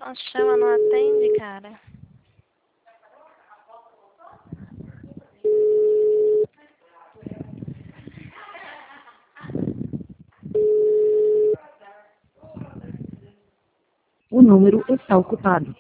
Ela chama, não atende, cara. O número está ocupado.